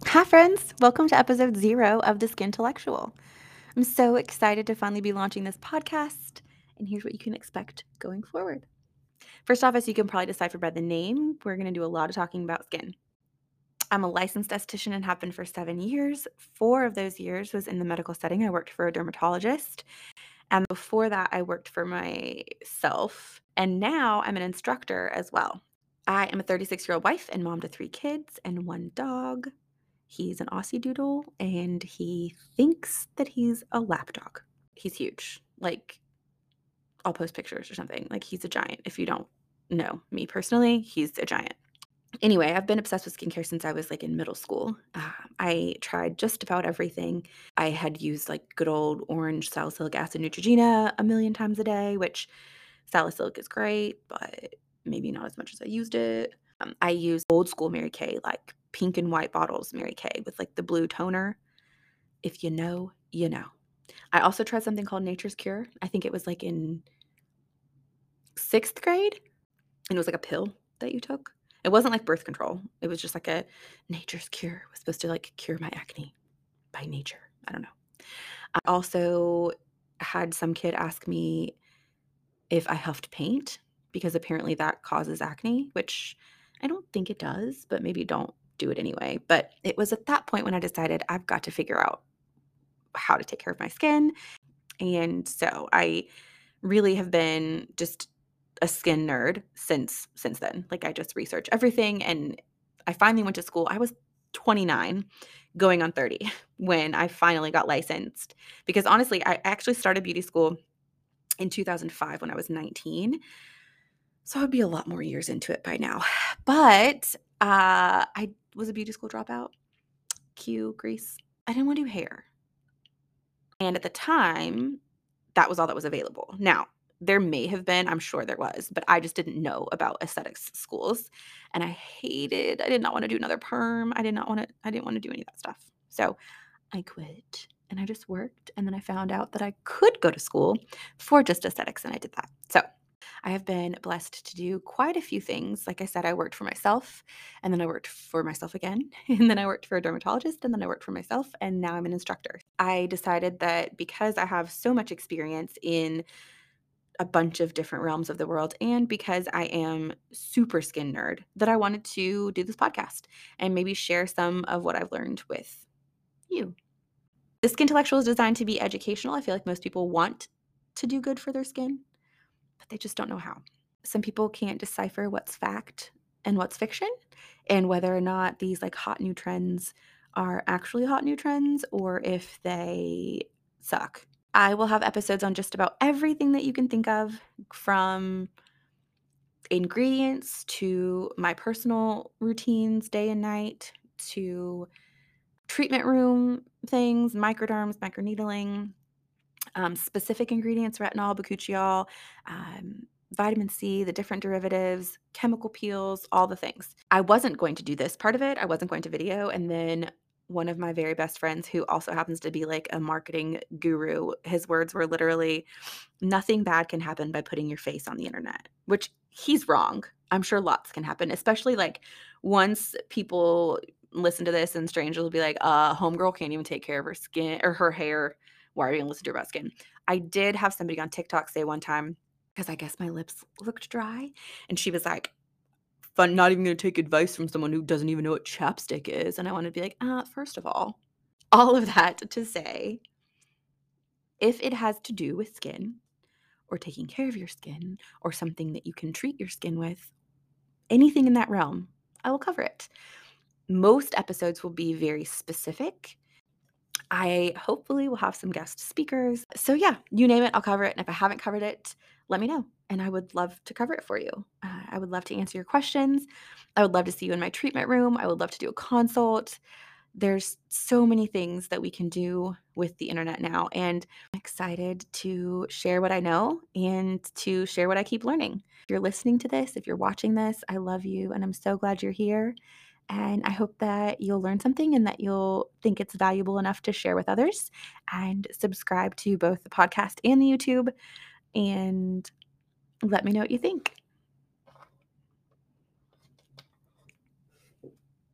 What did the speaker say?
Hi, friends. Welcome to episode 0 of The Skintellectual. I'm so excited to finally be launching this podcast, and here's what you can expect going forward. First off, as you can probably decipher by the name, we're going to do a lot of talking about skin. I'm a licensed esthetician and have been for 7 years. 4 of those years was in the medical setting. I worked for a dermatologist, and before that, I worked for myself, and now I'm an instructor as well. I am a 36-year-old wife and mom to 3 kids and 1 dog. He's an Aussie Doodle, and he thinks that he's a lap dog. He's huge. Like, I'll post pictures or something. Like, he's a giant. If you don't know me personally, he's a giant. Anyway, I've been obsessed with skincare since I was, in middle school. I tried just about everything. I had used, good old orange salicylic acid Neutrogena a million times a day, which salicylic is great, but maybe not as much as I used it. I used old school Mary Kay, like pink and white bottles Mary Kay with the blue toner. If you know, you know. I also tried something called Nature's Cure. I think it was in 6th grade, and it was a pill that you took. It wasn't like birth control. It was just a Nature's Cure. It was supposed to cure my acne by nature. I don't know. I also had some kid ask me if I huffed paint because apparently that causes acne, which I don't think it does, but maybe don't do it anyway. But it was at that point when I decided I've got to figure out how to take care of my skin. And so I really have been just a skin nerd since then. I just research everything, and I finally went to school. I was 29 going on 30 when I finally got licensed because honestly, I actually started beauty school in 2005 when I was 19. So I'd be a lot more years into it by now. But I was a beauty school dropout. Cue Grease. I didn't want to do hair. And at the time, that was all that was available. Now, there may have been, I'm sure there was, but I just didn't know about aesthetics schools. And I did not want to do another perm. I didn't want to do any of that stuff. So I quit and I just worked. And then I found out that I could go to school for just aesthetics, and I did that. So I have been blessed to do quite a few things. Like I said, I worked for myself, and then I worked for myself again, and then I worked for a dermatologist, and then I worked for myself, and now I'm an instructor. I decided that because I have so much experience in a bunch of different realms of the world, and because I am super skin nerd, that I wanted to do this podcast and maybe share some of what I've learned with you. The Skintellectual is designed to be educational. I feel like most people want to do good for their skin, but they just don't know how. Some people can't decipher what's fact and what's fiction, and whether or not these hot new trends are actually hot new trends or if they suck. I will have episodes on just about everything that you can think of, from ingredients to my personal routines day and night to treatment room things, microderms, microneedling, specific ingredients, retinol, bakuchiol, um, vitamin C, the different derivatives, chemical peels, all the things. I wasn't going to do this part of it. I wasn't going to video. And then one of my very best friends, who also happens to be a marketing guru, his words were literally, nothing bad can happen by putting your face on the internet, which he's wrong. I'm sure lots can happen, especially once people listen to this and strangers will be like, homegirl can't even take care of her skin or her hair. Why are you gonna listen to her about skin? I did have somebody on TikTok say one time, because I guess my lips looked dry, and she was like, "Fun, not even gonna take advice from someone who doesn't even know what chapstick is." And I wanted to be like, first of all of that to say, if it has to do with skin or taking care of your skin or something that you can treat your skin with, anything in that realm, I will cover it. Most episodes will be very specific. I hopefully will have some guest speakers. So yeah, you name it, I'll cover it. And if I haven't covered it, let me know. And I would love to cover it for you. I would love to answer your questions. I would love to see you in my treatment room. I would love to do a consult. There's so many things that we can do with the internet now. And I'm excited to share what I know and to share what I keep learning. If you're listening to this, if you're watching this, I love you. And I'm so glad you're here. And I hope that you'll learn something and that you'll think it's valuable enough to share with others, and subscribe to both the podcast and the YouTube, and let me know what you think.